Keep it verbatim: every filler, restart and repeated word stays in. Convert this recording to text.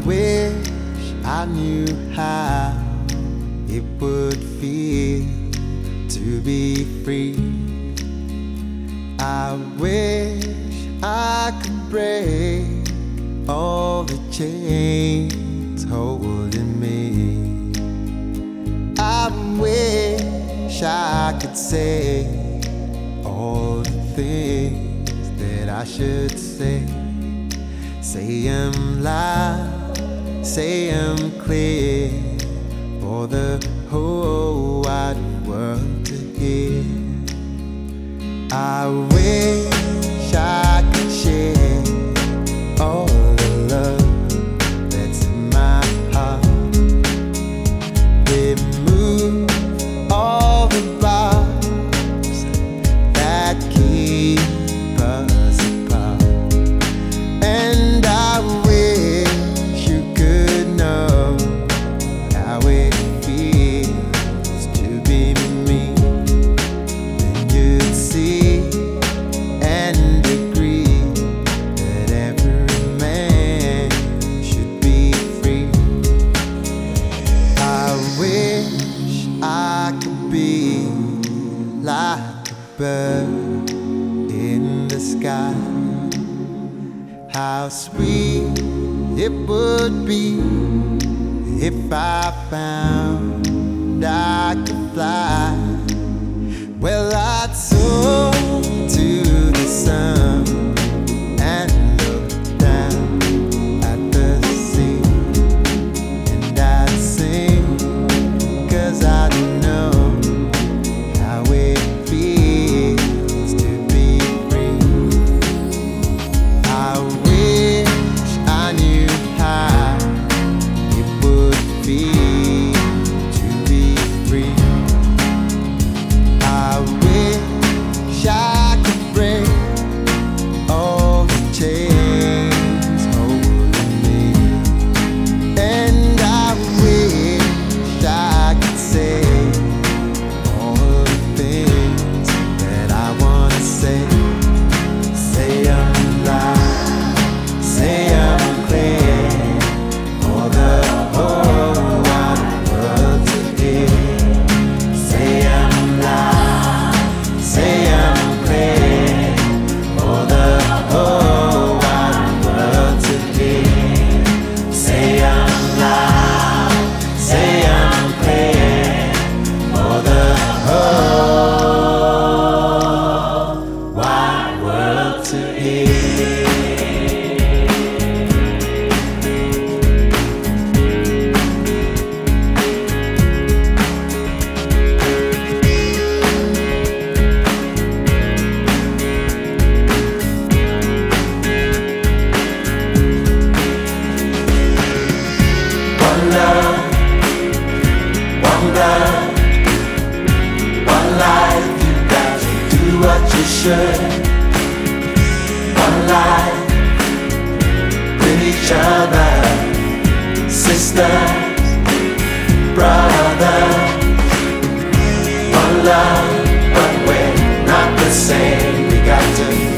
wish I knew how it would feel to be free. I wish I could break all the chains holding me. I wish I could say all the things that I should say. Say 'em loud, say 'em clear, for the whole wide world to hear. I wish I could share all the love that's in my heart. Remove all the bars that keep us apart. And I wish you could know how it feels to be me. Then you'd see and agree that every man should be free. I wish I could be like a bird in the sky. How sweet it would be if I found I could fly. Well, I'd soar to the sun and look down at the sea, and I'd sing, 'cause I know how it feels to be free. I wish I knew how it would feel to be free. I wish I could break all the chains holding me. And I wish I could say all the things that I wanna say. Say 'em loud, say 'em clear, for the whole wide world to hear. Say 'em loud, say 'em clear, for the whole wide world to hear. Say 'em loud, say 'em clear, for the whole wide world to hear. One love, one blood, one life. You got to do what you should. One life with each other, sisters, brothers. One love, but we're not the same. We got to